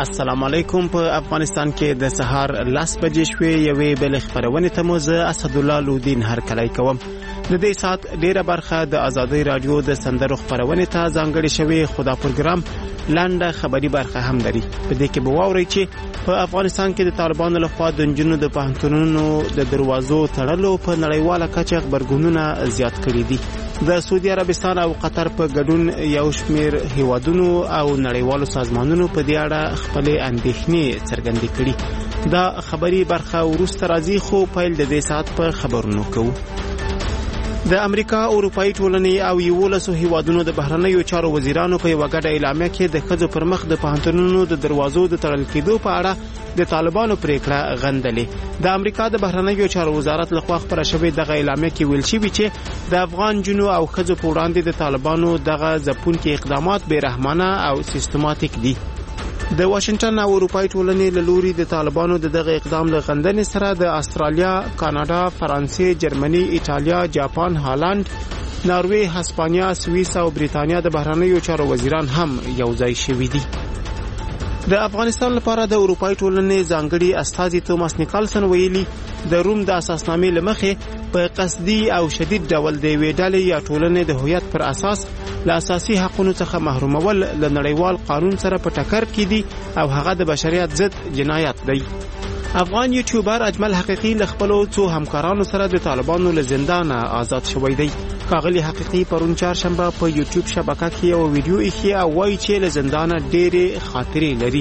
السلام علیکم. په افغانستان کې د سهار 10 بجې شوې یوې بل خبرونه ته مو زه اسد الله لودین هر کلی کوم. د دې سات ډیره برخه د آزادۍ رادیو د سندرو خبرونه ته ځانګړې شوې خدا پروګرام لاندې خبري برخه هم لري. په دې کې به واورئ چې په افغانستان کې د طالبانو لخوا د جنونو د پوهنتونونو د دروازو تړلو په نړیواله کچه خبرګونونه زیات کړي دي. د سعودي عربستان او قطر په ګډون یو شمېر هیوادونو او نړیوالو سازمانونو په دې اړه خپل اندېښنې څرګندې کړي. دا خبري برخه وروسته راځي، خو پیل د دې سات په خبرونو کوو. د امریکا اروپאי ټولنې او 11 هیوادونو د بهرنیو چارو وزیرانو په یو غټه اعلامیه کې د ښځو پر مخ د پوهنتونونو د دروازو د تړل کېدو په اړه د طالبانو پریکړه غندلې. د امریکا د بهرنیو چارو وزارت لخوا خبره شوې دغه اعلامیه کې ویل شوی چې د افغان جنو او ښځو په وړاندې د طالبانو دغه ځپونکي اقدامات بې رحمانه او سیستماتیک دي. د واشنگټن او اروپאי ټولنې له لوري د طالبانو دغه اقدام له غندنې سره د استرالیا، کاناډا، فرانسې، جرمني، ایټالیا، جاپان، هالند، ناروې، هسپانیا، سویس او بریتانیا د بهرنیو چارو وزیران هم یو ځای شوي دي. د افغانستان لپاره د اروپאי ټولنې ځانګړي استازي توماس نیکلسن ویلي د روم د اساسنامې لمخې په قصدي او شدید ډول د وې ډلې یا ټولنې د هویت پر اساس له اساسي حقوقو څخه محرومول له نړیوال قانون سره په ټکر کې دي او هغه د بشریت ضد جنایت دی. افغان یوټیوبر اجمل حقیقی له خپلو څو همکارانو سره د طالبانو له زندان آزاد شوی دی. کاغلی حقیقی پرون چهارشنبه په یوټیوب شبکه کې یو ویډیو ایښی او وایي چې له زندان ډېرې خاطرې لري.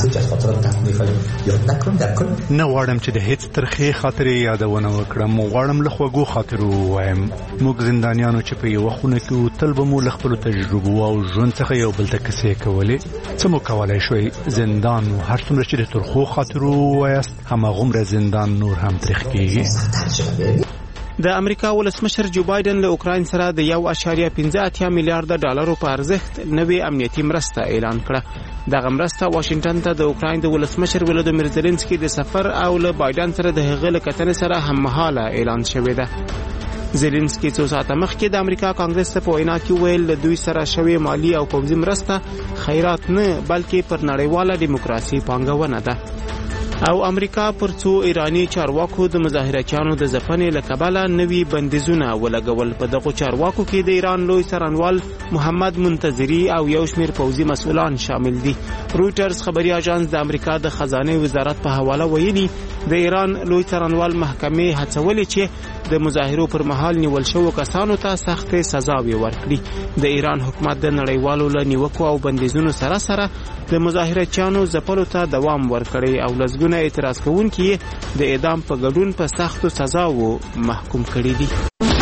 نه غواړم چې د هیڅ ترخې خاطرې یادونه وکړم، غواړم له خوږو خاطرو ووایم. موږ زندانیانو چې په یوه خونه کې تل به مو له خپلو تجربو او ژوند څخه یو بل ته کیسې کولې. څه مو کولی شوی؟ زندان هر څومره چې د ترخو خاطرو ووایاست هماغومره زندان نور هم تریخ کېږي. د امریکا ولسمشر جو بایدن له اوکراین سره د 1.15 میلیارډ ډالرو په ارزښت نوې امنیتي مرسته اعلان کړه. دغه مرسته واشنگټن ته د اوکراین د ولسمشر ولودیمیر زيلنسکي د سفر او له بایدن سره د هغه له کتنې سره هممهاله اعلان شوی دی. زيلنسکي څو ساعته مخکې د امریکا کانګرس ته په وینا کې ویل د دوی سره شوی مالی او پوځي مرسته خیرات نه بلکې پر نړیواله دیموکراسي پانګونه ده. او امریکا پر څو ایرانی چارواکو د مظاهرچیانو د ځپنې له کبله نوي بندیزونه ولګول. په دغه چارواکو کې د ایران لوی څارنوال محمد منتظری او یو شمېر پوځي مسؤلان شامل دي. رویټرز خبري اژانس د امریکا د خزانه وزارت په حواله ویلي د ایران لوی څارنوال محکمې هڅولې چې د مظاهرو پر مهال نیول شوو کسانو ته سخت سزاوي ورکړي. د ایران حکومت د نړیوالو له نیوکو او بندیزونو سره سره د مظاهرچیانو ځپلو ته دوام ورکړي او لزګونه اعتراض کوونکي د اعدام په ګډون په سختو سزاوو محکوم کړي دي.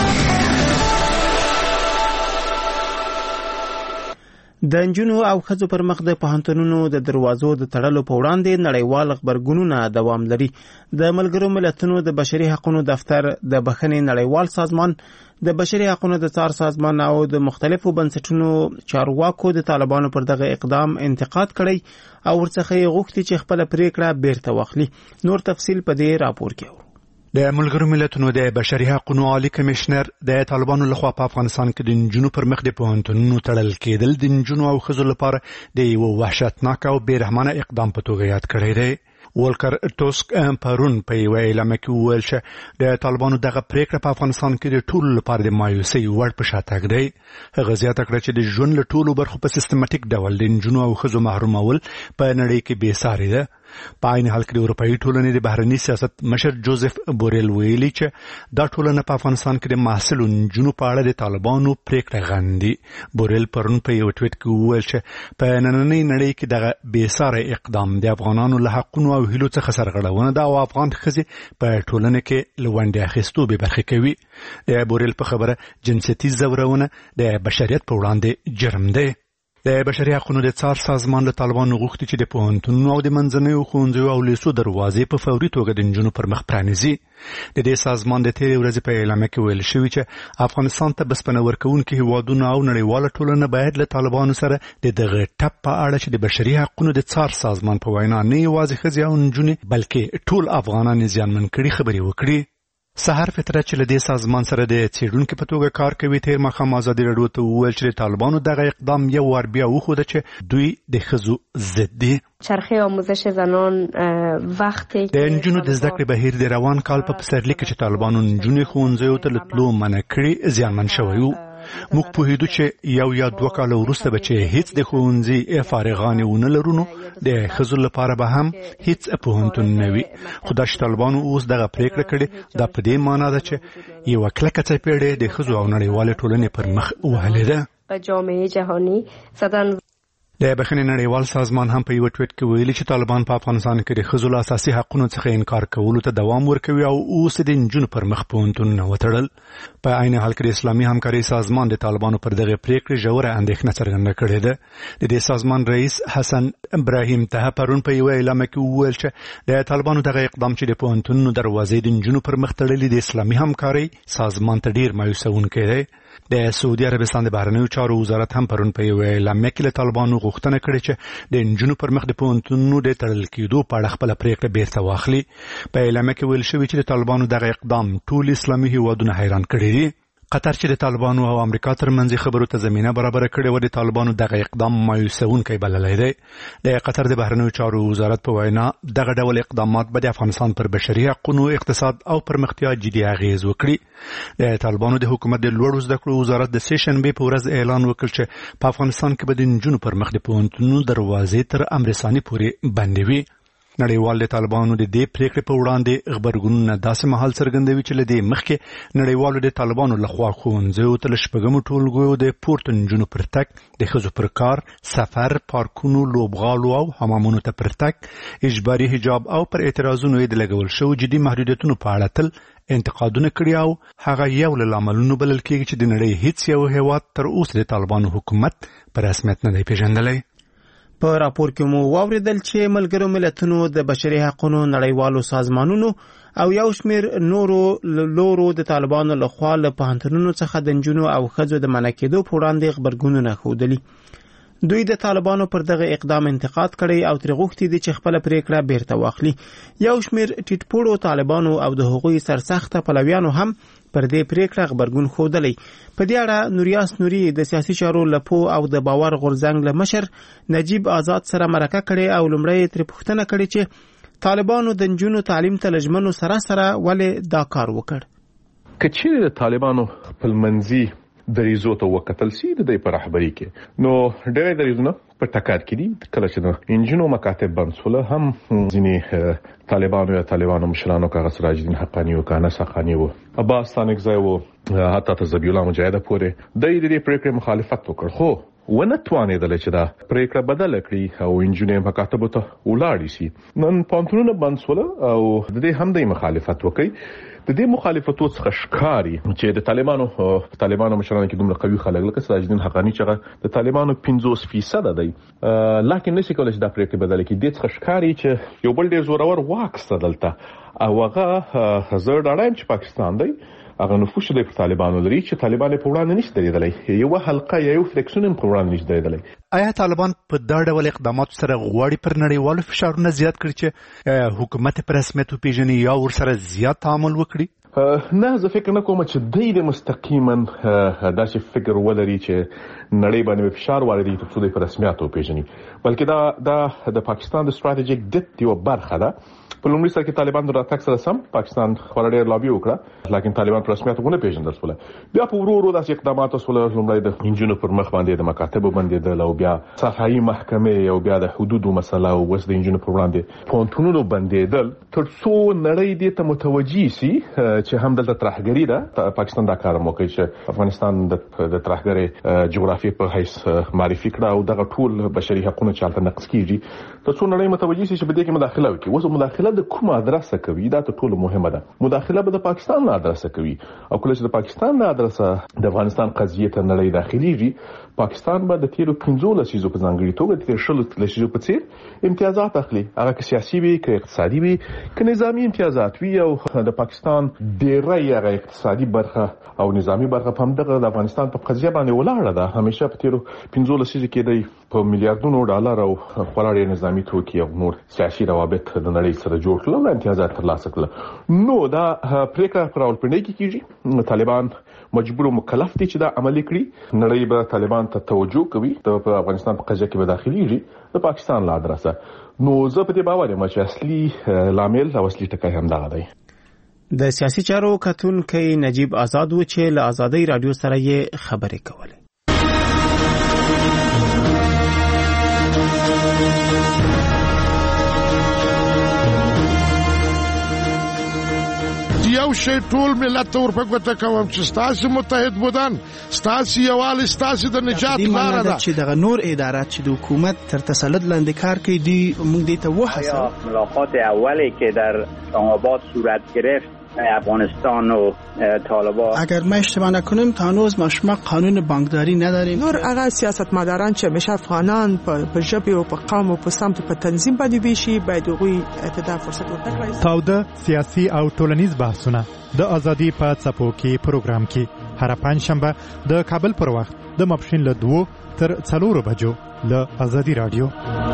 د نجونو او ښځو پر مخ د پوهنتونونو د دروازو د تړلو په وړاندې نړیوال خبرګونونه دوام لري. د ملګرو ملتونو د بشري حقوقو دفتر، د بخښنې نړیوال سازمان، د بشري حقوقو د څار سازمان او د مختلفو بنسټونو چارواکو د طالبانو پر دغه اقدام انتقاد کړی او ورڅخه یې غوښتي چې خپل پریکړه بیرته واخلي. نور تفصیل په دې راپور کې اورو. د ملګرو ملتونو د بشري حقوقو عالی کمشنر د طالبانو لخوا په افغانستان کې د نجونو پر مخ د پوهنتونونو تړل کېدل د نجونو او ښځو لپاره د یو وحشتناک او بې رحمانه اقدام په توګه یاد کړی دی. ولکر ټوسک پرون په یو اعلامیه کې وویل چې د طالبانو دغه پریکړه په افغانستان کې د ټولو لپاره د مایوسۍ وړ په شا تګ دی. هغه زیاته کړه چې د ژوند له ټولو برخو په سیستماتیک ډول د نجونو او ښځو محرومول په نړۍ کې بې ساري ده. په عین حال کې د اروپאי ټولنې د بهرني سیاست مشر جوزف بوریل ویلي چې دا ټولنه په افغانستان کې د محصلو نجونو په اړه د طالبانو پریکړه غندي. بوریل پرون په یو ټویټ کې وویل چې په نننۍ نړۍ کې دغه بې ساري اقدام د افغانانو له حقونو او هیلو څخه سرغړونه ده او افغان ښځې په ټولنه کې له ونډې اخیستو بې برخې کوي. د بوریل په خبره جنسیتي ځورونه د بشریت په وړاندې جرم دی. د بشري حقوقو د څار سازمان له طالبانو غوښتي چې د پوهنتونونو او د منځنیو ښوونځیو او لیسو دروازې په فوري توګه د نجونو پر مخ پرانیزي. د دې سازمان د تېرې ورځې په اعلامیه کې ویل شوي چې افغانستان ته بسپنه ورکوونکي هیوادونه او نړیواله ټولنه باید له طالبانو سره د دغه ټپ په اړه چې د بشري حقوقو د څار سازمان په وینا نه یوازې ښځې او نجونې بلکې ټول افغانان زیانمن کړي خبرې وکړي. سحر فطرت چې له دې سازمان سره د څېړونکو په توګه کار کوي تیر ماښام ازادي راډیو ته وویل چې طالبانو دغه اقدام یو وار بیا وښوده چې دوی د ښځو ضد دي. چرخه آموزش زنان وقتی د نجونو د زده کړې بهیر د روان کال په پسرلي کې چې طالبانو نجونې ښوونځیو ته له تلو منع کړي زیانمن شوی وو. موږ پوهېدو چې یو یا 2 کاله وروسته به چې هیڅ د ښوونځي فارغانې ونه لرو نو د ښځو لپاره به هم هیڅ پوهنتون نه وي. خو دا چې طالبانو اوس دغه پرېکړه کړې دا په دې معنا ده چې یوه کلکه څپېړې د ښځو او نړیوالې ټولنې پر مخ وهلې ده. جامعه جهانی زدن د بخښنې نړیوال سازمان هم په یو ټویټ کې ویلي چې طالبان په افغانستان کې د ښځو له اساسي حقونو څخه انکار کولو ته دوام ورکوي او اوس د نجونو پر مخ پوهنتونونه وتړل. په عین حال کې د اسلامي همکارۍ سازمان د طالبانو پر دغه پریکړې ژوره اندېښنه څرګنده کړې ده. د دې سازمان رئیس حسن ابراهیم ته پرون په یو اعلامیه کې وویل چې د طالبانو دغه اقدام چې د پوهنتونونو دروازې د نجونو پر مخ تړلې د اسلامي همکارۍ سازمان ته ډیر مایوسونکی دی. د سعودي عربستان د بهرنیو چارو وزارت هم پرون په یو اعلامیه کې له طالبانو غوښتنه کړې چې د نجونو پر مخ د پوهنتونونو د تړل کېدو په اړه خپله پرېکړه بیرته واخلي. په اعلامیه کې ویل شوي چې د طالبانو دغه اقدام ټول اسلامي هیوادونه حیران کړي دي. قطر چې د طالبانو او امریکا ترمنځ خبرو ته زمینه برابره کړې و د طالبانو دغه اقدام مایوسونکی بللی دی. د قطر د بهرنیو چارو وزارت په وینا دغه ډول اقدامات به د افغانستان پر بشري حقونو اقتصاد او پرمختیا جدي اغیز وکړي. د طالبانو د حکومت د لوړو زده کړو وزارت د سه شنبې په ورځ اعلان وکړ چې په افغانستان کې به د نجونو پر مخ د پوهنتونونو دروازې تر امر ثاني پورې بندې وي. نړیوال د طالبانو د دې پریکړې په وړاندې خبرګونونه داسې مهال څرګندوي چې له دې مخکې نړیوالو د طالبانو لخوا ښوونځیو ته له شپږمو ټولګیو د پورته نجونو پر تګ، د ښځو پر کار، سفر، پارکونو، لوبغالو او حمامونو ته پر تګ، اجباري حجاب او پر اعتراضونو یې د لګول شوو جدي محدودیتونو په اړه تل انتقادونه کړي او هغه یو له لاملونو بلل کېږي چې د نړۍ هیڅ یو هیواد تر اوسه د طالبانو حکومت په رسمیت نه دی پیژندلی. په راپور کې مو واوریدل چې ملګرو ملتونو د بشري حقوقو نړیوالو سازمانونو او یو شمېر نورو لورو د طالبانو لخوا له پوهنتونونو څخه د نجونو او ښځو د منع کېدو په وړاندې غبرګونونه ښودلي. دوی د طالبانو پر دغه اقدام انتقاد کړی او ترې غوښتي دي چې خپله پرېکړه بیرته واخلي. یو شمېر ټیټپوړو طالبانو او د هغوی سرسخته پلویانو هم پر دې پرېکړه غبرګون ښودلی. په دې اړه نوریاس نوري د سیاسي چارو له پوه او د باور غورځنګ له مشر نجیب آزاد سره مرکه کړې او لومړی یې ترې پوښتنه کړې چې طالبانو د نجونو تعلیم ته له ژمنو سره ولې دا کار وکړ. که چیرې د طالبانو خپلمنځي دریزو ته وکتل سي د دې په رهبري کې نو ډېر دریزونه په ټکر کې دي. کله چې د انجینو مکاتب بنسوله هم ځینې طالبانو مشرانو کاغذ سراج الدین حقانی او کانس حقانی او عباس ثانکزی او حتی ذبیح الله مجاهد پورې د دې پرېکړې مخالفت وکړ، خو ونه توانېدل چې دا پرېکړه بدل کړي او انجینو مکاتب ته ولاړ شي. نن پانتونونه بنسوله او د دې هم د مخالفت وکړي. د دې مخالفتو څخه ښکاري چې د طالبانو مشرانو کې دومره قوي خلک لکه سراج الدین حقانی چې د طالبانو 50% دی، لکه نشي کولای چې دا پرېکړه بدل کړي. د دې څخه ښکاري چې یو بل ډیر زورور واک ستدلته او هغه زړه ډاډم چې پاکستان دی هغه نفوذ د طالبانو لري چې طالبان په وړاندې نشي درېدلی، یو حلقه یو فریکشن په وړاندې نشي درېدلی. آیا طالبان په دا ډول اقداماتو سره غواړي پر نړیوالو فشارونه زیات کړي چې حکومت په رسمیت وپیژني یا ورسره زیات تعامل وکړي؟ نه، زه فکر نه کوم چې دوی د مستقیما داسې فکر ولري چې نړۍ باندې فشار واردوي ترڅو دوی په رسمیت وپیژني، بلکې دا د پاکستان د ستراتیژیک ډیپت یو برخه ده. په لومړي سر کې طالبان د راتګ سره سم پاکستان خورا ډېر لابي وکړه، لیکن طالبان په رسمیت ونه پیژندل شول. بیا په ورو داسې اقدامات وسول، لومړی د انجینو پر مخ باندې د مکاتبو بندېدل او بیا صحایي محکمې او بیا د حدودو مسله او وس د انجینو پر وړاندې پوهنتونونو بندېدل ترڅو نړۍ دې ته متوجي سي چې هم دلته ترهګري ده. پاکستان دا کار موکړي چې افغانستان د ترهګرۍ جغرافي په حیث معرفي کړه او دغه ټول بشري حقوقو چې هلته نقض کیږي ترڅو نړۍ متوجي سي چې په دې کې مداخله وکړي. اوس مداخله د کومه ادرسه کوي دا ټول مهمه ده. مداخله به د پاکستان نه ادرسه کوي او کله چې د پاکستان نه ادرسه د افغانستان قضیه ته نړۍ داخليږي، پاکستان به د تیرو 15 لسیزو په ځانګړي توګه د 16 لسیزو په څیر امتیازات اخلي، هغه که سیاسي وي که اقتصادي وي که نظامی امتیازات وي، او د پاکستان ډیره یې اقتصادي برخه او نظامی برخه په همدغه د افغانستان په قضیه باندې ولاړه ده. همیشه په تیرو 15 لسیزو کې د په میلیارډونو ډالر او خورا نظامی توکي او نور سیاسي روابط د نړۍ سره جوړ کړل او امتیازات ترلاسه کړل. نو دا پریکړه پر اولپنۍ کې کیږي. طالبان مجبور او مکلف دي چې دا عملي کړي. نړۍ به طالبان ته توجه کوي. په افغانستان په قضیه کې به داخليږي د پاکستان لا درسه. نو زه په دې باور یم چې اصلي لامل او اصلي ټکی هم دغه دی. د سیاسي چارو کتونکي نجیب آزاد و چې له آزادۍ رادیو سره یې خبرې کولې. یو شی ټول ملت ورپکوته کوم چې ستاسو متحد بودن ستاسو یوال ستاسو د نجات لار ده چې دغه نور ادارات چې د حکومت تر تسلط لاندې کار کوي دی موږ دې ته وحسه. ملاقات اولی که در آباد صورت گرفت افغانستان و طالبان، اگر ما اشتباه نکنیم تا هنوز ما قانون بانکداری نداریم. نور هغه سیاستمداران چې همیشه افغانان په ژبه او په قوم او په سمت په تنظیم باندې ویشي باید هغوی ته فرصت ورکړي. تاوده سیاسي او ټولنیز بحثونه د ازادي په څپو کې پروګرام کې هر پنځشنبه د کابل پر وخت د ماپښین له 2 تر 4 بجو له ازادي رادیو.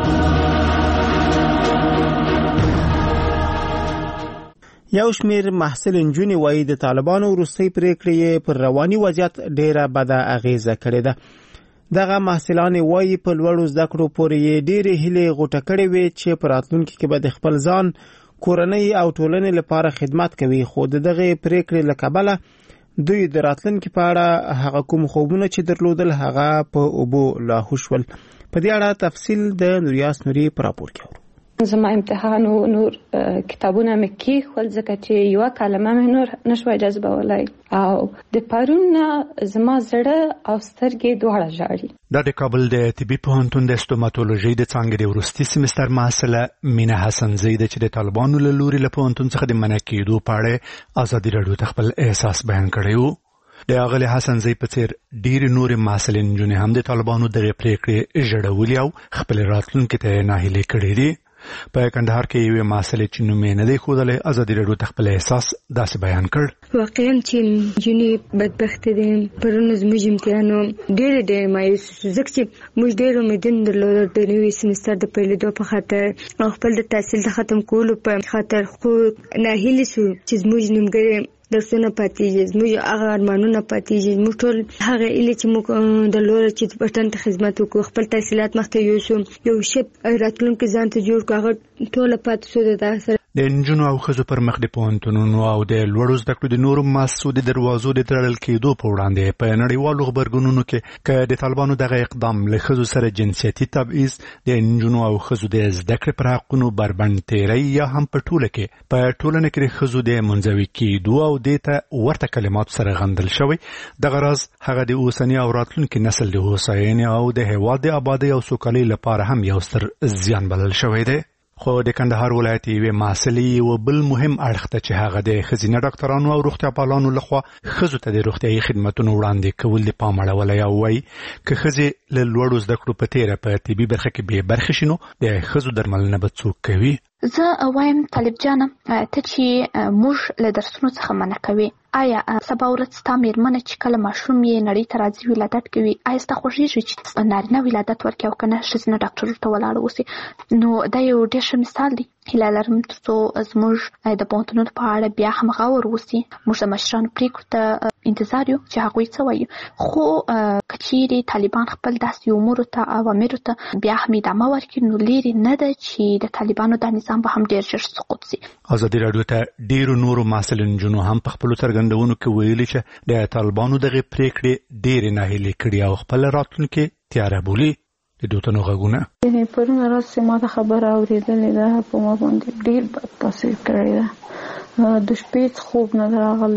یو شمیر محصل نجونې وایي د طالبانو وروستۍ پریکړې پر رواني وضعیت ډیره بده اغیزه کړې ده. دغه محصلان وایي په لوړو زده کړو پورې ډېرې هیلې غوټه کړې وې چې په راتلونکي کې به د خپل ځان، کورنۍ او ټولنې لپاره خدمت کوي، خو دغه پریکړې له کبله دوی د راتلونکي په اړه هغه کوم خوبونه چې درلودل هغه په اوبو لاهو شول. په دې اړه تفصیل د نوریاس نوري په راپور کې. زما امتحان و نور کتابونه مې کېښول ځکه چې یوه کلمه مې نور نشوای جذبولی او د پرون زما زړه او سترګې دواړه ژاړي. دا د کابل د طبي پوهنتون د استوماتولوژي د څانګې د وروستي سیمستر محصله مینه حسنزۍ ده چې د طالبانو له لوري له پوهنتون څخه د منع کېدو په اړه ازادي راډیو ته خپل احساس بیان کړی و. د اغلی حسنزۍ په څیر ډېرې نورې محصلین نجونې هم د طالبانو دغې پریکړې ژړولي او خپل راتلونکي ته ناهیلې کړې دي. په کندهار کې یوې محصلې چې نوم یې نه دی ښودلی ازادي راډیو ته خپل احساس داسې بیان کړ. واقعا چې نجونې بدبخته دي. پرون زموږ امتحان و ډېر مایوس ځکه چې موږ ډېر امیدونه درلودل د نوي سیمستر د پیلېدو په خاطر او خپل د تحصیل د ختم کولو په خاطر، خو ناهیلې شو چې زموږ نیمګړی درسونه پاتېږي، زموږ هغه ارمانونه پاتېږي. موږ ټول هغه ایله چې موږ درلوده چې وطن ته خدمت وکړو، خپل تحصیلات مخته یوسو، یو ښه راتلونکی ځان ته جوړ کړو، هغه ټوله پاتې شوه. د سره د نجونو او ښځو پر مخ د پوهنتونونو او د لوړو زده کړو د نورو مؤسسو د دروازو د تړل کېدو په وړاندې په نړیوالو غبرګونونو کې که د طالبانو دغه اقدام له ښځو سره جنسیتي تبعیض، د نجونو او ښځو د زده کړې پر حقونو بربند تیری یا هم په ټوله کې په ټولنه کې د ښځو د منزوي کېدو او دې ته ورته کلماتو سره غندل شوی، دغه راز هغه د اوسني او راتلونکي نسل د هوساینې او د هېواد د آبادۍ او سوکالۍ لپاره هم یو ستر زیان بلل شوی دی. خو د کندهار ولایت یوې محصلې یو بل مهم اړخ ته چې هغه د ښځینه ډاکټرانو او روغتیا پالانو لخوا ښځو ته د روغتیایي خدمتونو وړاندې کول د پام اړولی او وایي که ښځې له لوړو زده کړو په تیره په طبي برخه کې بې برخې شي نو د ښځو درملنه به څوک کوي. زه وایم طالب جانه ته چې موږ له درسونو څخه منع کوي، آیا سبا ورځ ستا مېرمنه چې کله ماشوم یې نړۍ ته راځي ولادت کوي، آیا ستا خوښېږي چې نارینه ولادت ورکړي او که نه ښځینه ډاکټر ته ولاړه اوسي؟ نو دا یو ډېر ښه مثال دی. هیله لرم ترڅو زموږ د پوهنتونونو په اړه بیا هم غور وسي. موږ د مشرانو پرېکړو ته انتظار یو چې هغوی څه وایي، خو که چیرې طالبان خپل داسې امورو ته اوامرو ته بیا هم ادامه ورکړي نو لرې نه ده چې د طالبانو دا نظام به هم ډېر ژر سقوط سي. ازادي راډیو ته ډېرو نورو محصل نجونو هم په خپلو څرګندونو کې ویلي چې د طالبانو دغې پرېکړې ډېرې ناهیلې کړي او خپل راتلونکي تیاره بولي. د دوتنو غږونه پرون راز چې ما د خبره اورېدلې ده په ما باندې ډېر بد تاثیر کړی ده. د شپې خوب نه راغلی.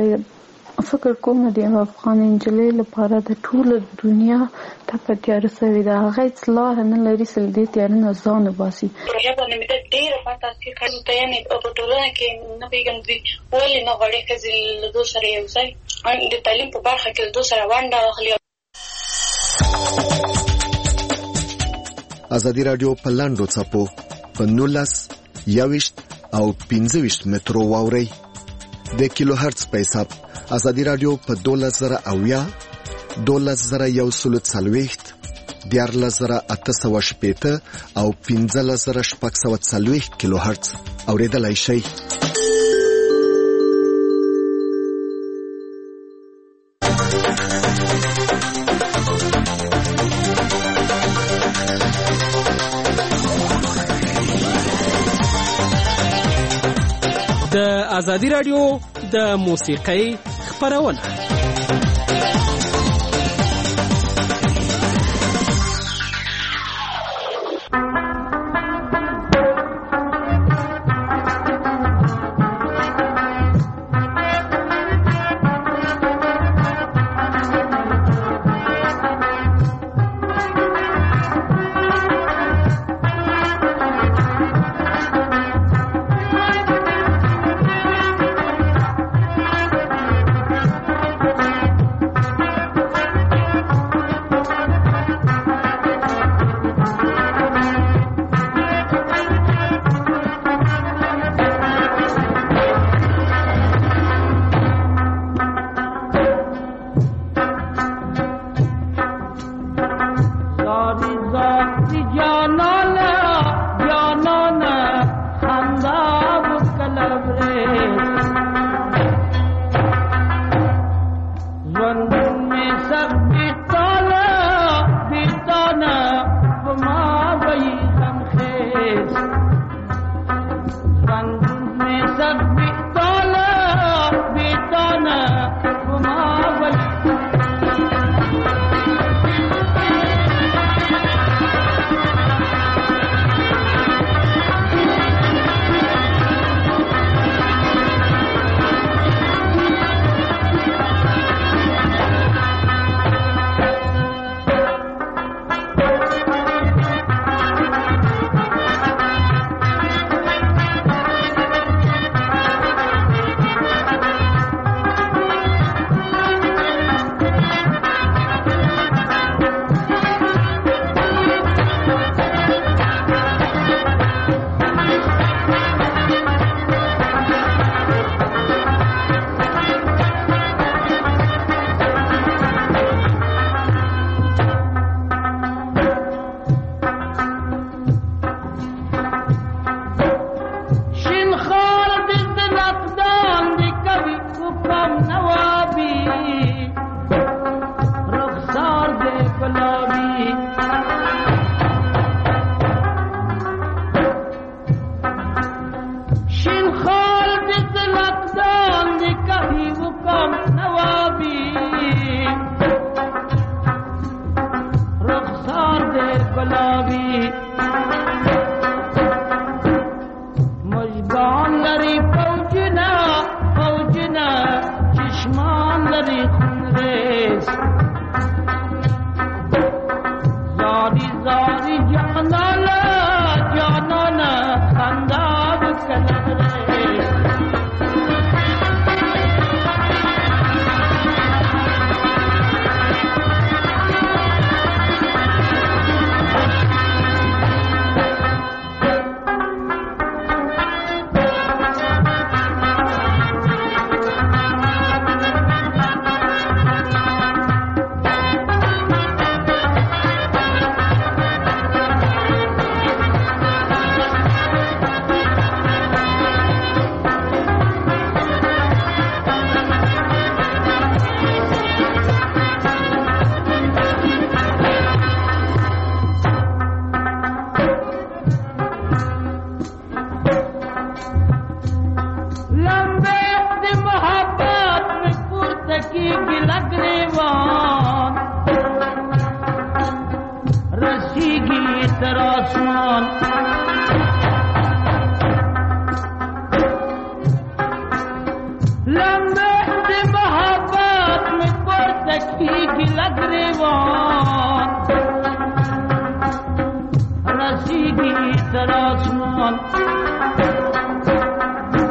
فکر کوم د یو افغان نجلۍ لپاره د ټوله دنیا ته په تیاره سوې ده. هغه هېڅ لاره نه لري چې له دې تیاره نه ځان وباسي. پروژه باندې مې ډېره بد تاثیر کړی ده. یعنې په ټولنه کې نه پوهېږم دوی ولې نه غواړي ښځې له دوی سره یو ځای د تعلیم په برخه کې له دوی سره ونډه واخلي. ازادي راډیو په لاندو څپو په 19 21 او 25 مترو واوري د کیلو هرتز په حساب ازادي رادیو په 12080 12140 14880 او 15640 کیلو هرتز اوریدلای شئ. د ازادي رادیو د موسیقۍ خپرونه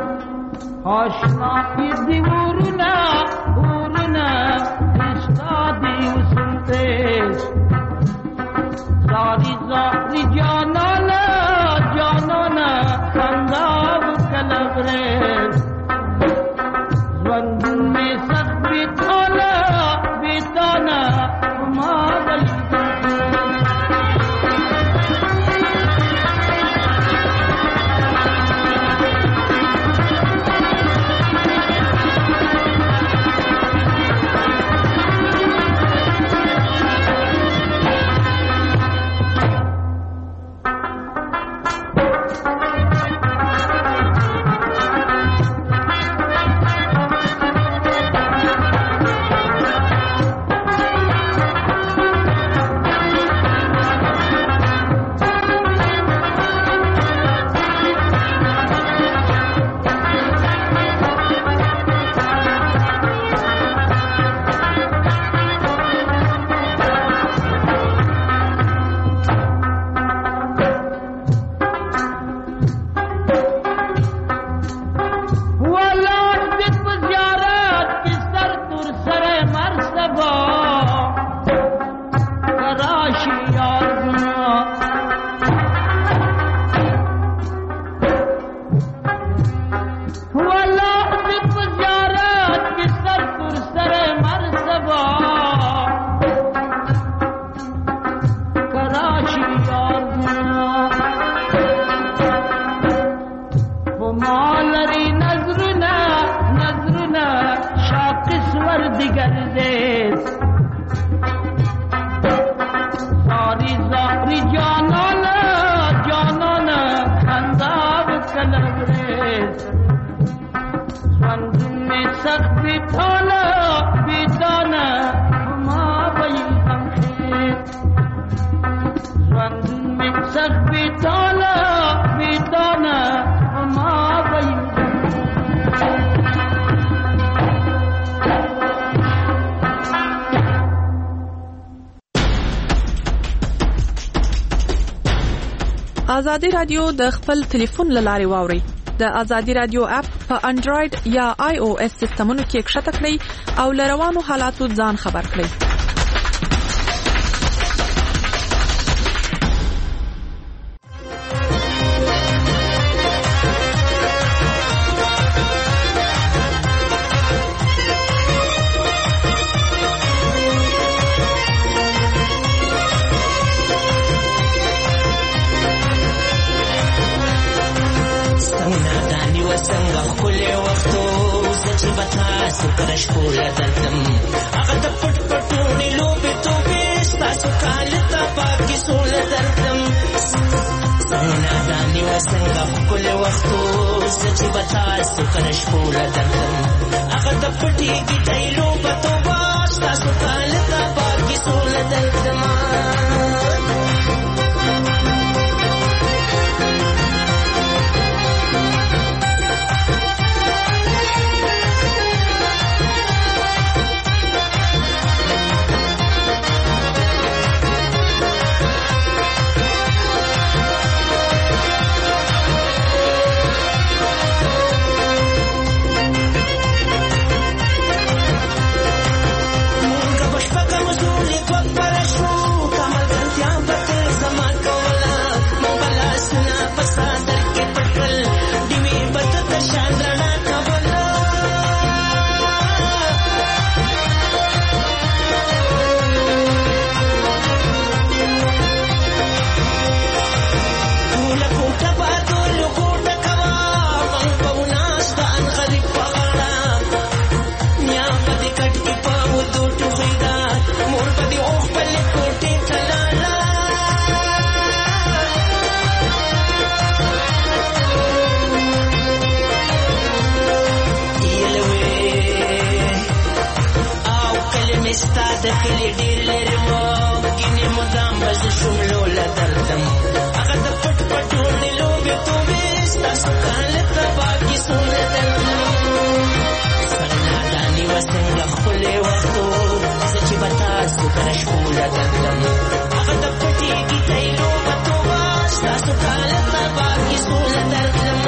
آشنا دیورونا ورنا اشتاد بار دیگر زیست ساری زهری جانان خنداب کلبریز سوندون می سخت بیتالا بیدانا ما بیدم خیز سوندون می سخت بیتالا بیدانا ما بیدم ازادي رادیو د خپل ټلیفون لارې واوري د ازادي رادیو اپ په انډراید یا آی او اس سیستمونو کې کښته کړئ او لروانو حالاتو ځان خبر کړئ. سکرش کولا دردم هغه د پټ پټونی لوبې توبې ستاسو کالتا پاکي سول دردم څنګه دانی وسنګ خپل وختو سچ بتا سکرش کولا دردم هغه د پټي گیټای لوبې توبې ستاسو کالتا پاکي سول دردم دکلی ډیر لري مو ګینه مدام بز شوملو لدردم هغه د پټ پټونی لوبې توبې ستاسو کالتا باقي سول دردم څنګه دانی وسنګ خپل وختو سچ بتا سکرش کولا دردم هغه د پټي گیټای لوبې توبې ستاسو کالتا باقي سول دردم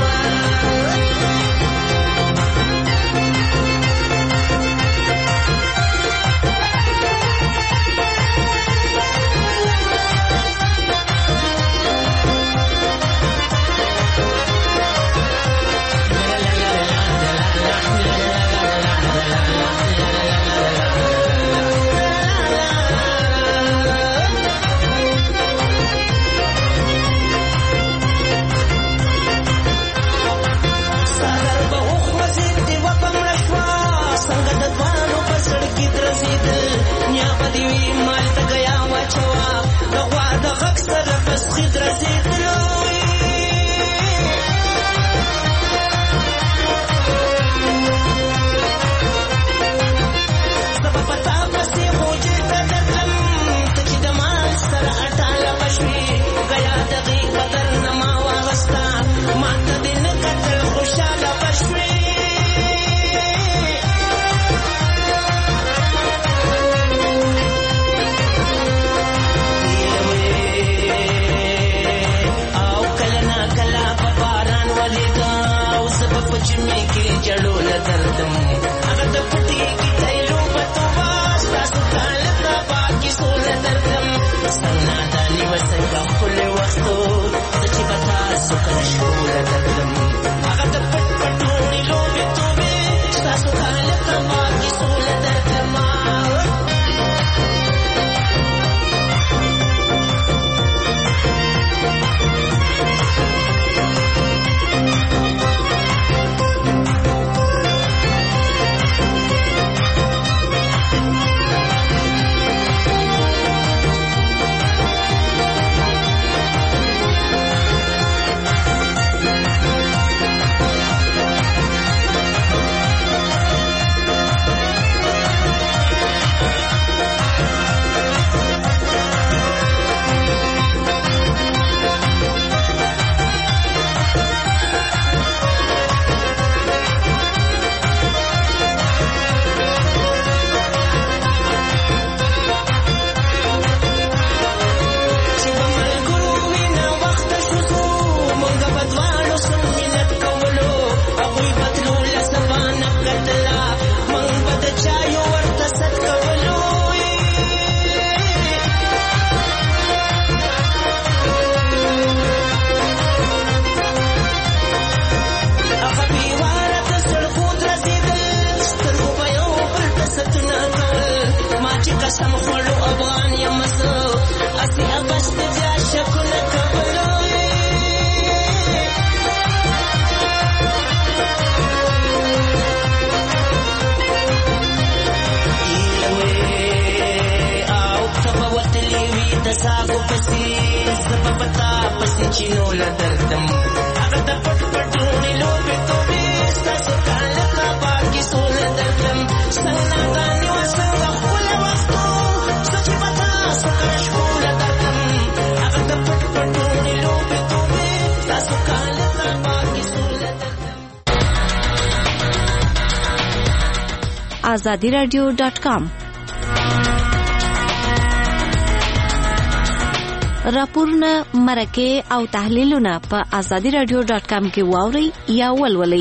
سیاستونه کول ما چې قسم خوړو افغان یم زه اسې اغست بیا شکونه کولوي او ته به وتلې وي د ساګو پسې زه به په تا پسې چینو له دردم هغه د پټ پټونې لوبې توبې ستاسو کال کعبه کې سوله دردم څنګه ناګانې وه څنګه ښکلی وختو زه چې به تاسو کره شکوله دردم هغه د پټ پټونې لوبې توبې ستاسو کال کعبه کې سوله دردم. azadiradio.com راپورونه مرکه او تحلیلونه په azadiradio.com کې واوري یا ولولئ.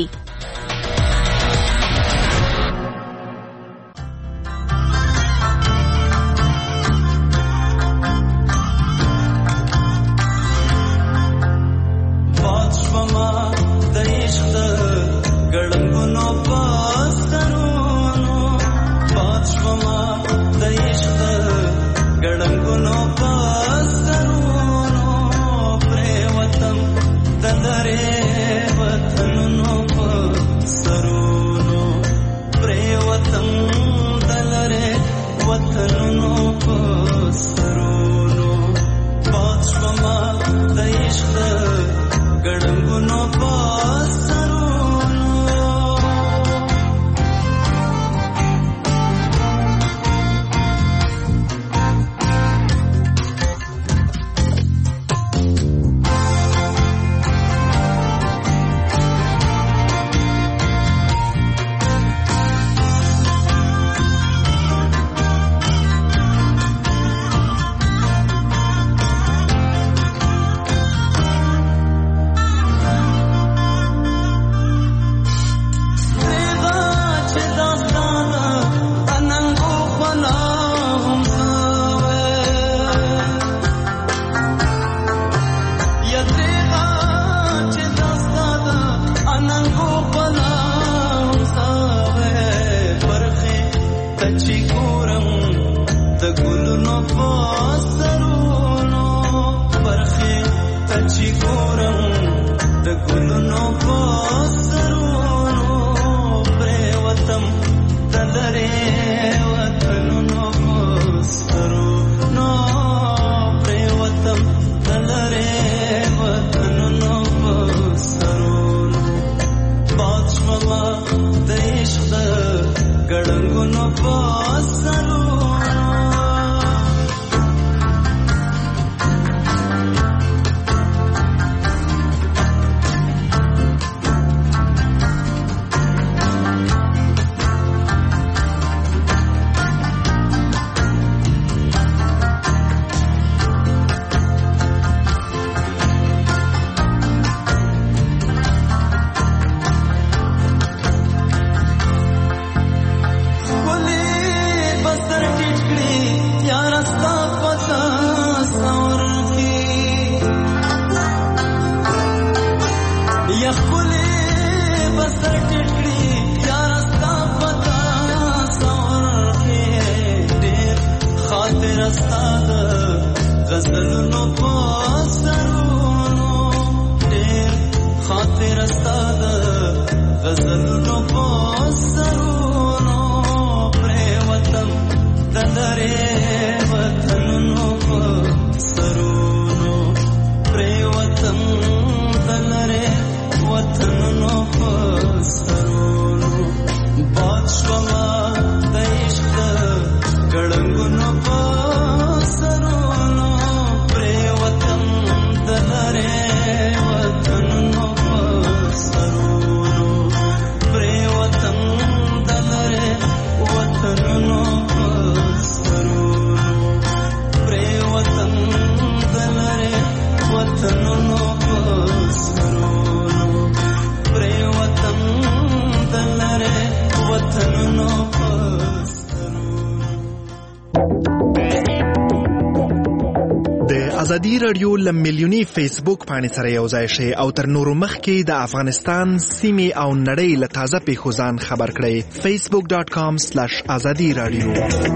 ازادي رادیو لمیلیونی فیسبوک باندې سره یو ځای شي او تر نورو مخکې د افغانستان سیمې او نړۍ له تازه پیښو ځان خبر کړئ. facebook.com/azadi radio.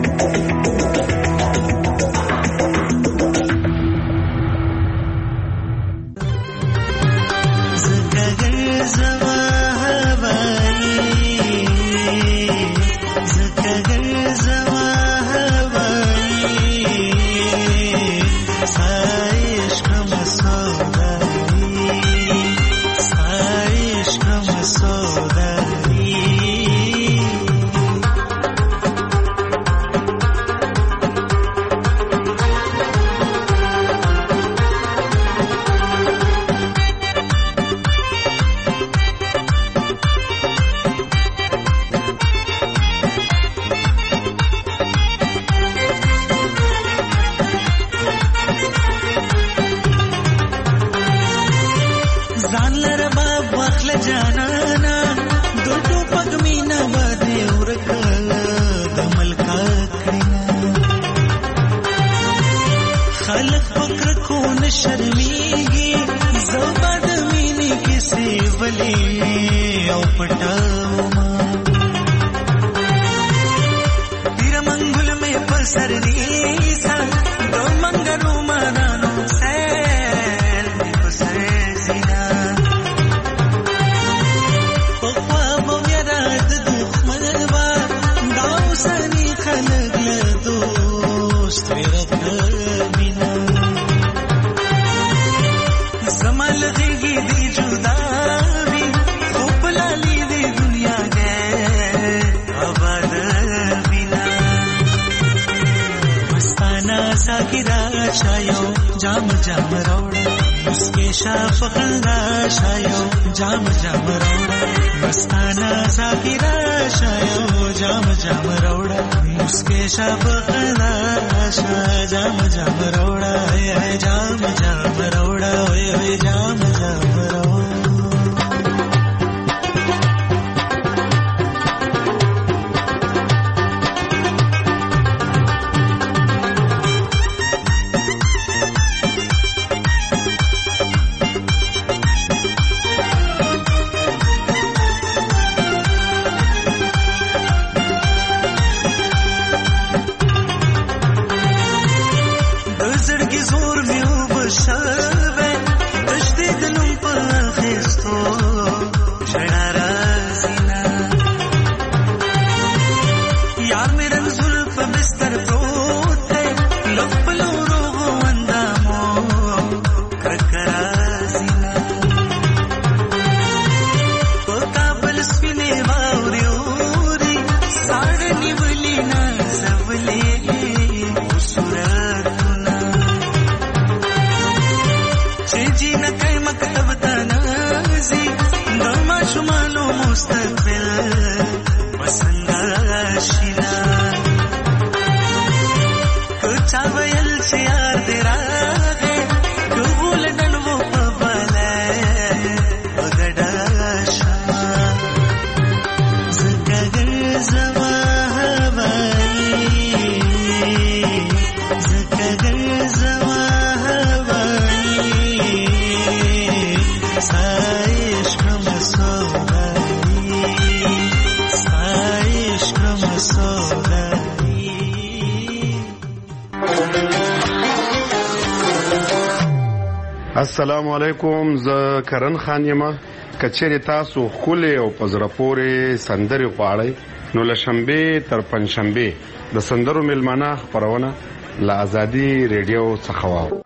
السلام علیکم. زه کرن خان یم. کچېرې تاسو خولې او پزره پورې سندرې غواړئ نو له شنبې تر پنځشنبې د سندرو مېلمانه خپرونه له ازادي ریډیو څخه واورئ.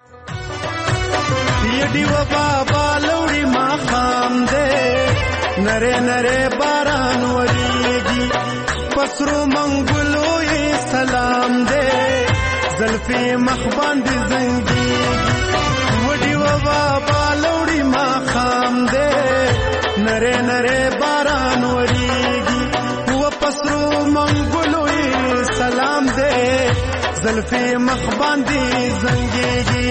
دیو بابا لوړی ماښام دی نره نره باران وریږي پسرو منګلو یې سلام دی زلفې مخ باندې زنګي بابا لوړی ماښام دی نره نره باران وریږي و پسرو منګلو یې سلام دی زلفې مخ باندې زنګيږي.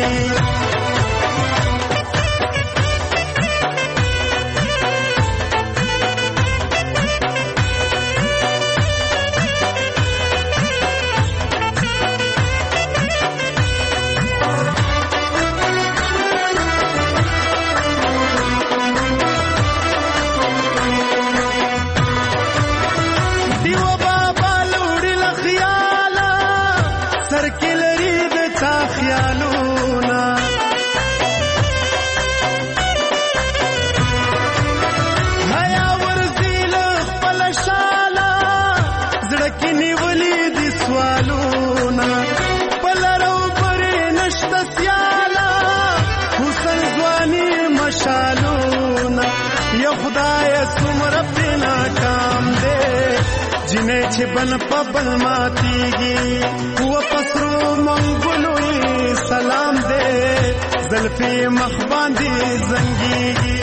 سوالونه پلرو پرې نشته سیاله حسن ځواني مشالونه یا خدای څومره پرې ناکام دی جنې چې بن په بل ماتېږي و په سرو منګلو یې سلام دی زلفې مخ باندې زنګېږي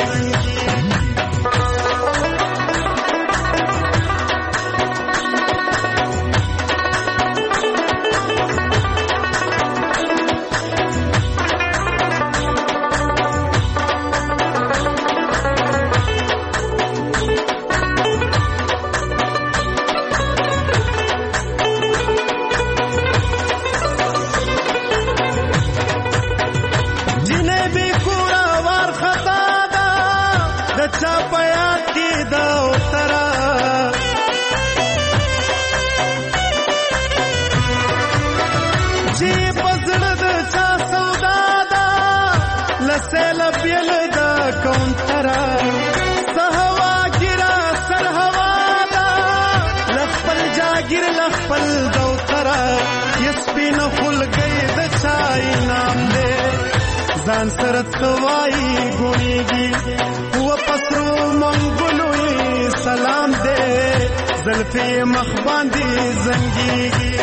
ځان سره توای ګونیږي و پسرو منګلو سلام دې زلفې مخ باندې زنګيږي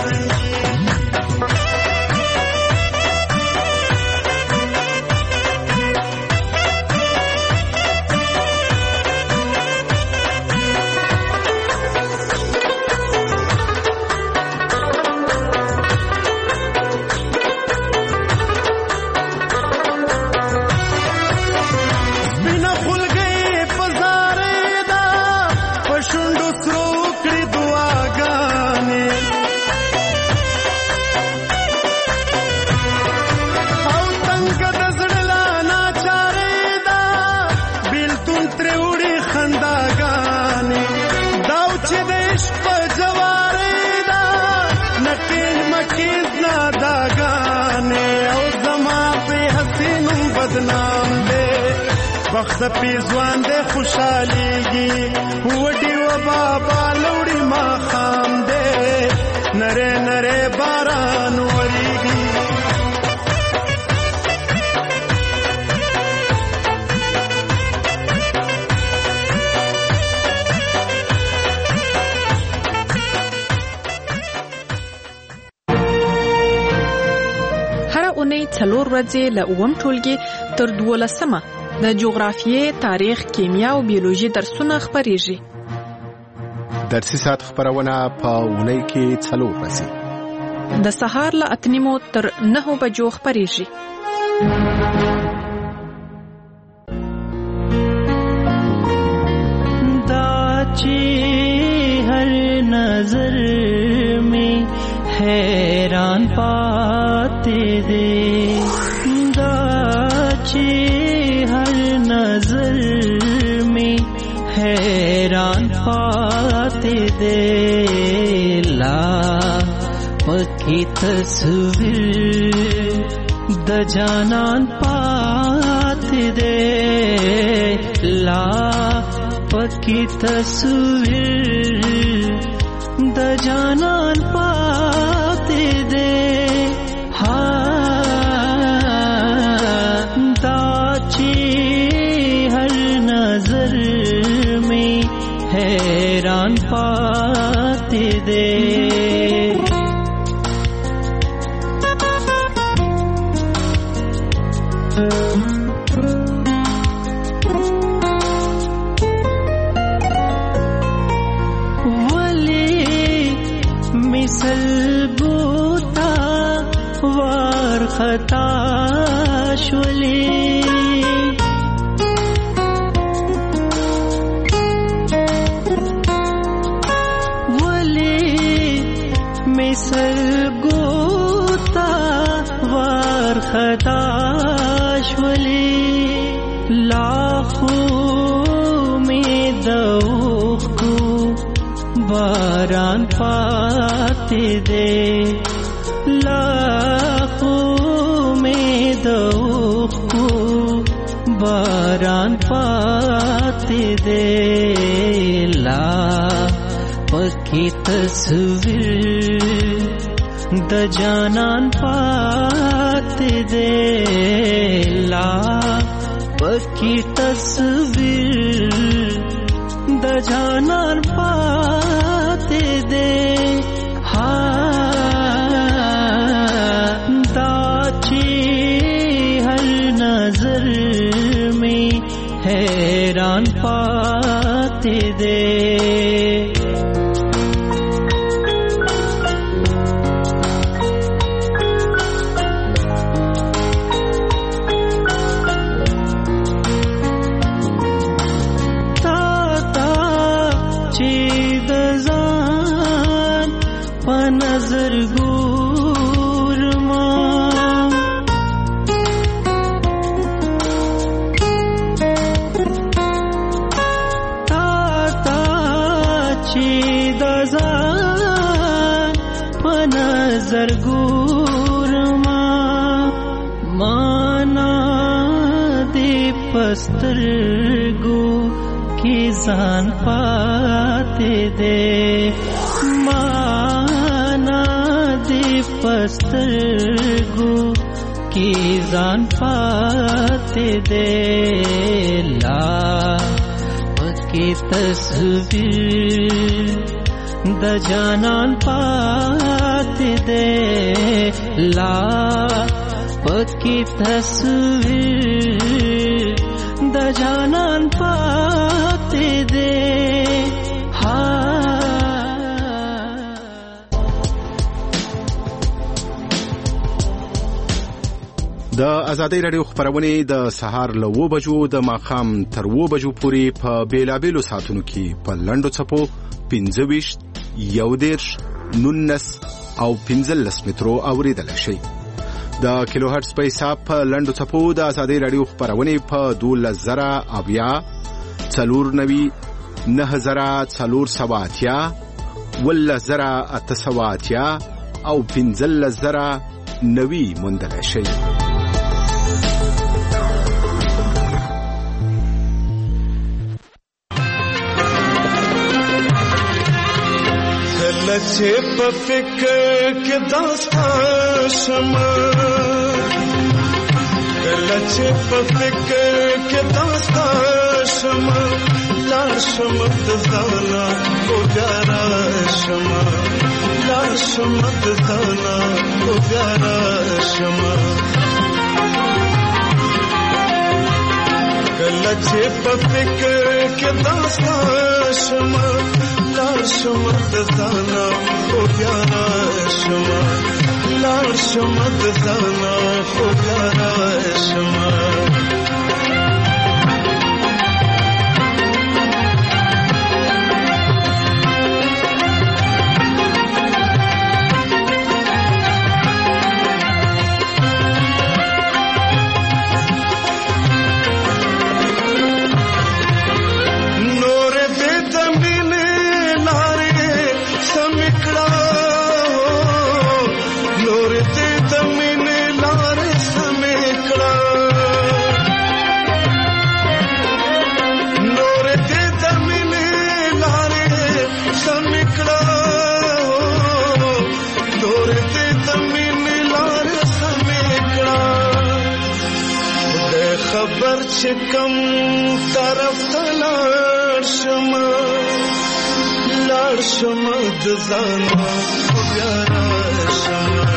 وخت په ځوان دې خوشاليږي وډي و بابا لوري ما خام دې نره نره باران وريږي هر اونۍ 4 ورځې له اووم ټولګي تر 12مه د جغرافیې، تاریخ، کیمیا او بیولوژي درسونه خپریږي. درسي ساعت خبرونه په اونۍ کې 4 ورځې د سهار له 8 تر 9 بجو خپریږي. دا چې هر نظر میں حیران پاتے دے دا چې نظر میں حیران پاتے دے لا پکی تصویر د جانان پاتے دے لا پکی تصویر د جانان پاتے دے حیران پاتے دے ولی مثل بوتا وار خطا شولی سرگوتا وار خطاش ولی لاخوں میں دوخ کو باران پاتے دے لاخوں میں دوخ کو باران پاتے دے لا پکی تصویر د جانان پاتې دی لا پکې تصویر د جانان پاتې دی دا چې هر نظر میں حیران پاتے دے تا چې د ځان په نظر زرګورما مانا دې پسترګو کې ځان پاتې دې مانا دې پسترګو کې ځان پاتې دې لا پکې تصویر د جانان پاتې دے لا پکې تصویر د جانان پاتې دے د ازادۍ راډیو خبرونه د سهار له 9 بجو د ماښام تر 9 بجو پورې په بیلابېلو ساعتونو کې په لنډو څپو 25 11 19 او 15 مترو اوریدل شي د کیلو هرتز په حساب په لنډو څپو د ازادۍ راډیو خبرونه په 12000 490 9480 10880 او 15090 موندل شي لچه په فکر کې داستا شمه لچه په فکر کې داستا شمه لار شمه تزانا او پیارا شمه لار شمه تزانا او پیارا شمه لچه په فکر کې داستا شمه لار شمت زانا او پیارا شما لار شمت زانا او پیارا شما خبر چکم طرف تلار شما لار شما دزانا پیارا شما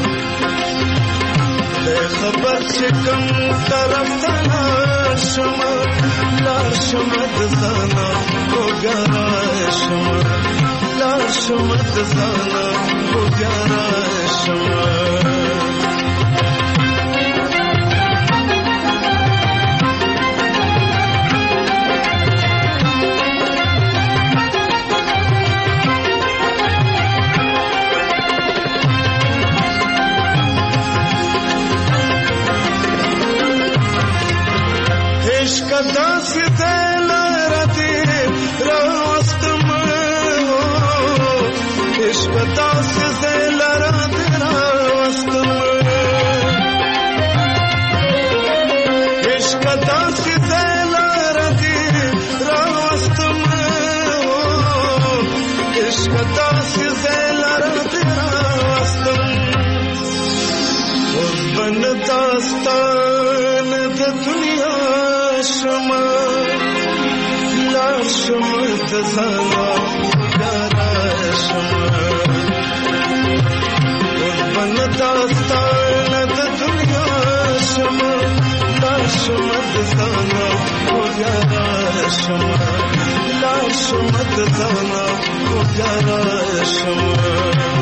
خبر چکم طرف تلار شما لار شما دزانا پیارا شما لار شما دزانا پیارا شما داس دل راتی راست میں عشق داس دل راتی زانا ګرا شمه بن داستان د دنیا شمه لا شمه زانا ګرا شمه لا شمه زانا ګرا شمه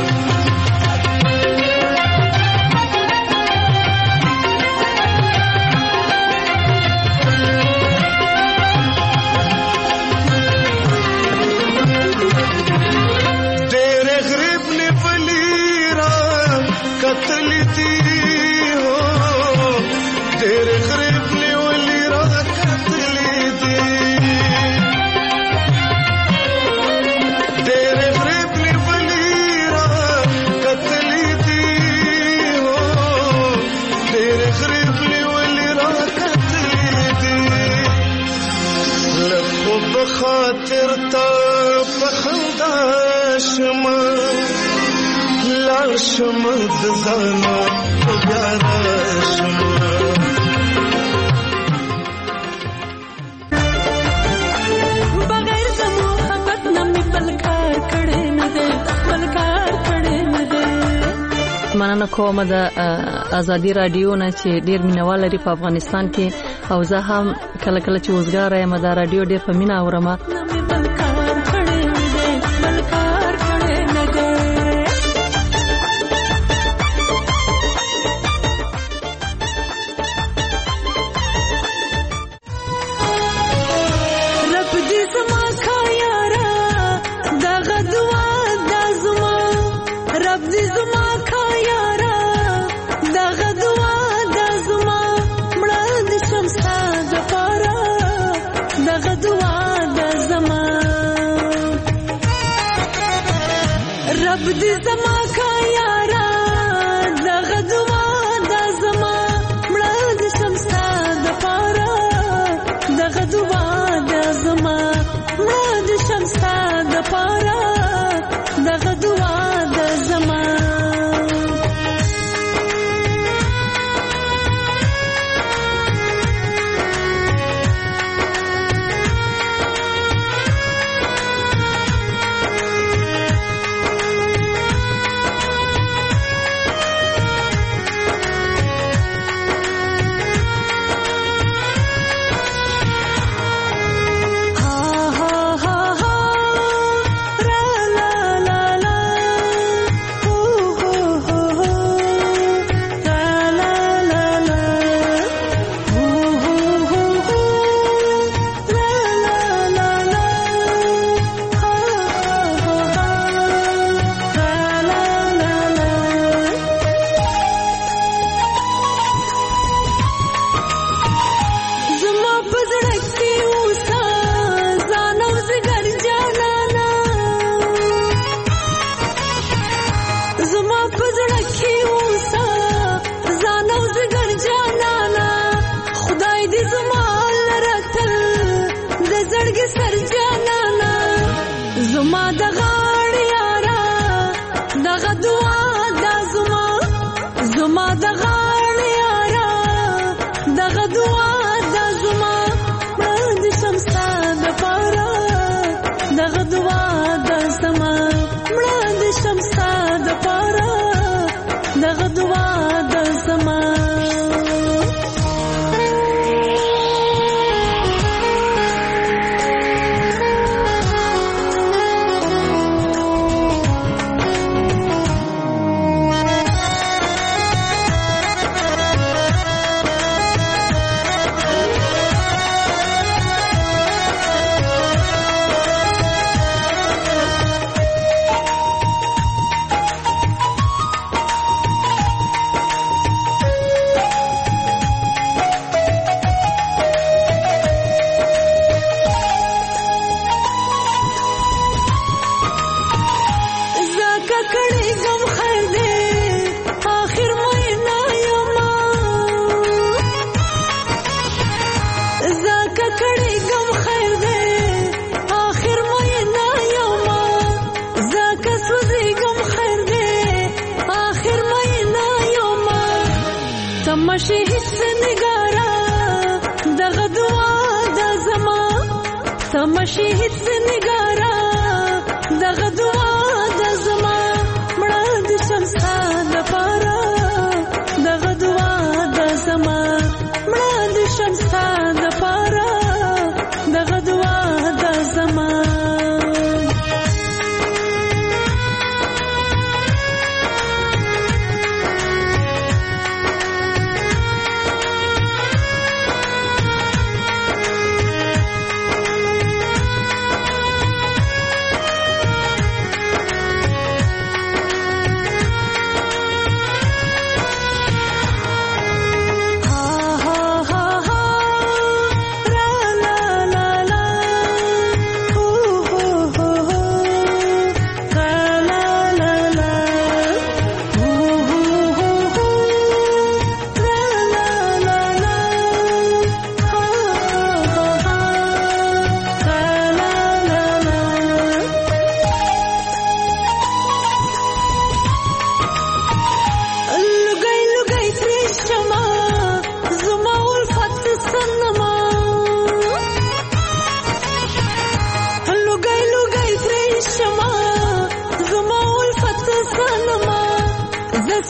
خاطر تا پخندا شما لا شما دزانا بیارا شما بغیر د محبت نمی بلکار کړه نه ده بلکار کړه نه ده. مننه کوم د ازادي رادیو نه چې ډیر مینوال لري په افغانستان کې او زه هم کله کله چې وزګار یم د رادیو ډیر په مینا اورم. تمشي هیڅ نگار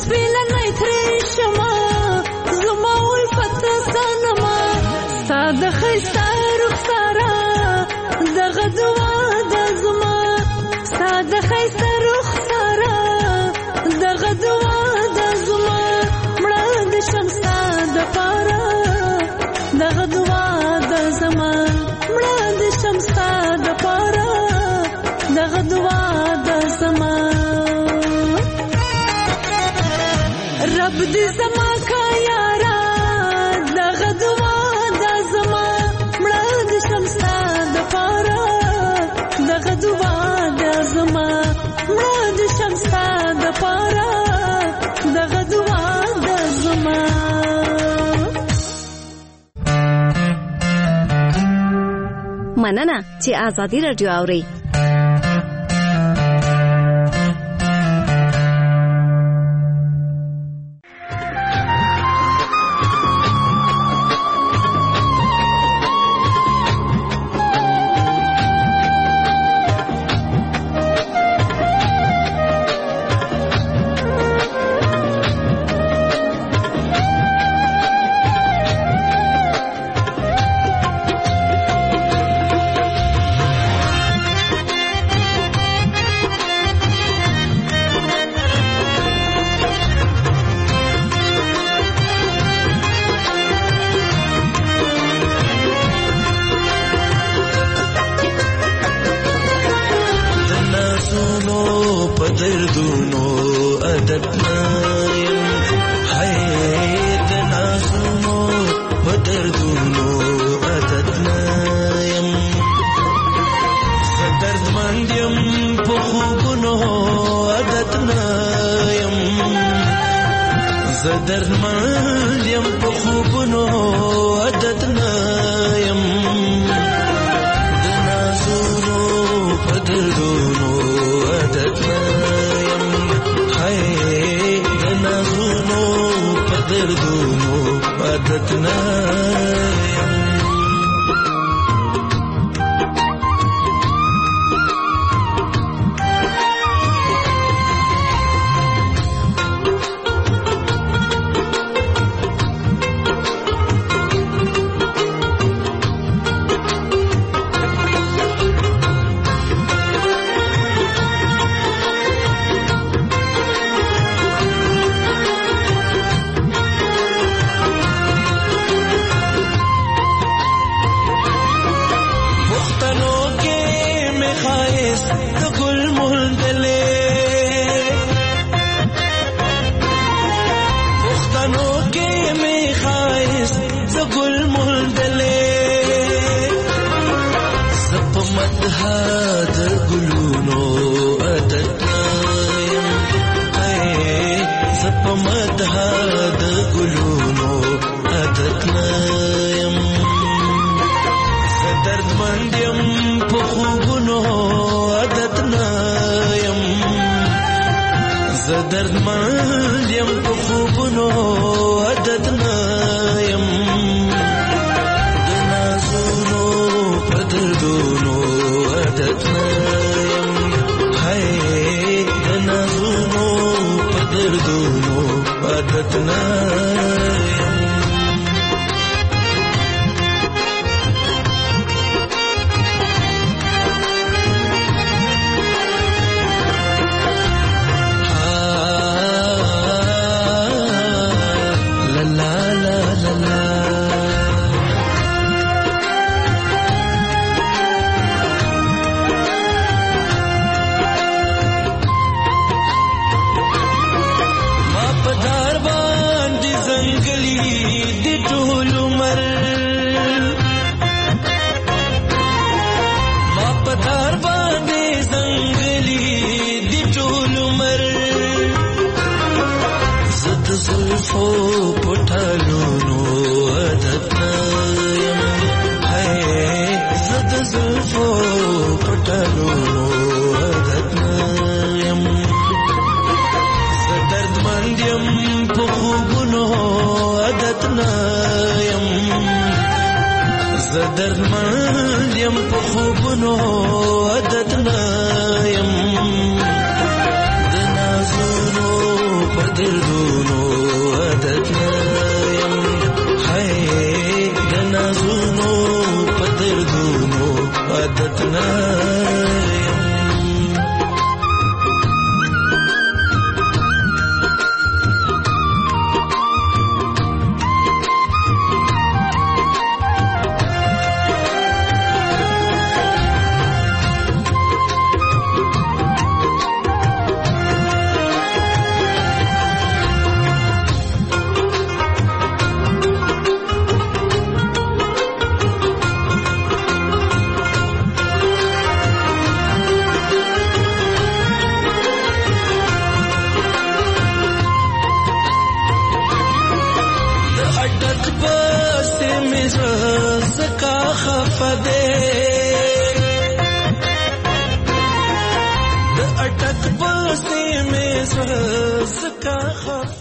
پیلنی ترې شما زما الفت سانما ساده خیستا رخسارا دغه دعا د زما ساده خیستا رخسارا دغه دعا د زما مړه د شمستا د پارا دغه دعا د زما مړه د شمستا د پارا دغه دعا د زما رب دې زما کا یارا دغه دعا د زما مړه د شمستا د پارا دغه دعا د زما مړه د شمستا د پارا دغه دعا د زما مننه چې آزادي رادیو اوري. دردونو پسې مې زکا خفه دی د اټک پسې مې